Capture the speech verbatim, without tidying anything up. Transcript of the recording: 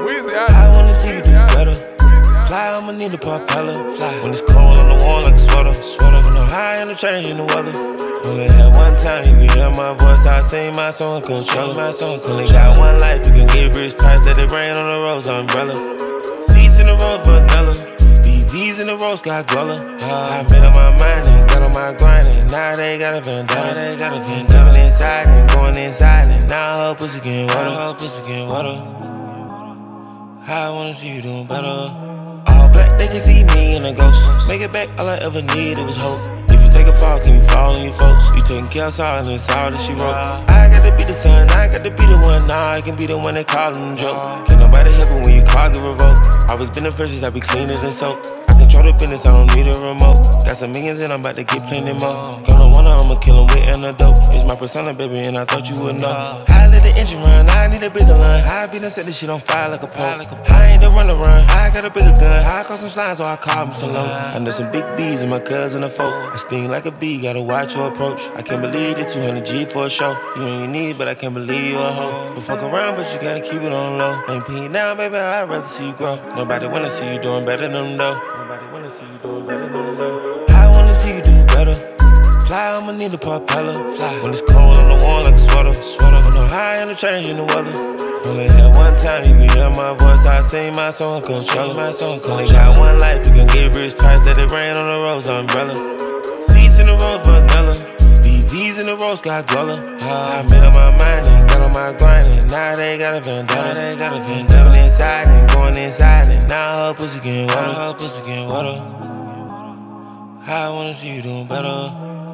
Weezy, I wanna see you do better. Fly, I'ma need a propeller. Fly when it's cold on the wall like a sweater. Sweater when I'm high and I'm changing the weather. Only had one time you can hear my voice. I sing my song, Coachella. My song, only got one life. You can get rich tight, let it rain on the rose umbrella. Seats in the rose vanilla. B V's in the rose got Guella. I made up my mind and got on my grind and now they got a vendetta. They got a vendetta. Going inside and going inside and now her pussy getting wetter. Her pussy getting wetter. I wanna see you doing better. All black, they can see me in a ghost. Make it back, all I ever needed was hope. If you take a fall, can you fall on your folks? You taking care of all and it's all that she wrote. I gotta be the son, I gotta be the one. Nah, I can be the one that call him joke. Can't nobody help it when your car get revoked. Always been the freshest, I be cleaner than soap. I control the business, I don't need a remote. Got some millions and I'm about to get plenty more. Gonna wanna, I'ma kill him with antidote. It's my persona, baby, and I thought you would know. I let the engine run, I need a bigger line. I be done set this shit on fire like a pole. I ain't the run around, I got a bigger gun. I caught some slides, so I call me so low. I know some big B's and my cousin a folk. I sting like a bee, gotta watch your approach. I can't believe the two hundred G for a show. You ain't need, but I can't believe you a hoe. You fuck around, but you gotta keep it on low. Ain't peeing down, baby, I'd rather see you grow. Nobody wanna see you doing better than them though. Nobody wanna see you doing better than them though. I wanna see you do better. Fly, I'ma need a propeller. Fly when it's cold on the wall like a sweater. Sweater when I'm high and I'm changing the weather. Only had one time you can hear my voice. I sing my song, Coachella. My song, only got one life. You can get rich tight, let it rain on the rose umbrella. Seats in the rose vanilla. B V's in the rose got Guella. I made up my mind and got on my grind and now they got a vendetta. They got a vendetta. Going inside and going inside and now her pussy getting wetter. Her pussy getting wetter. I wanna see you doing better.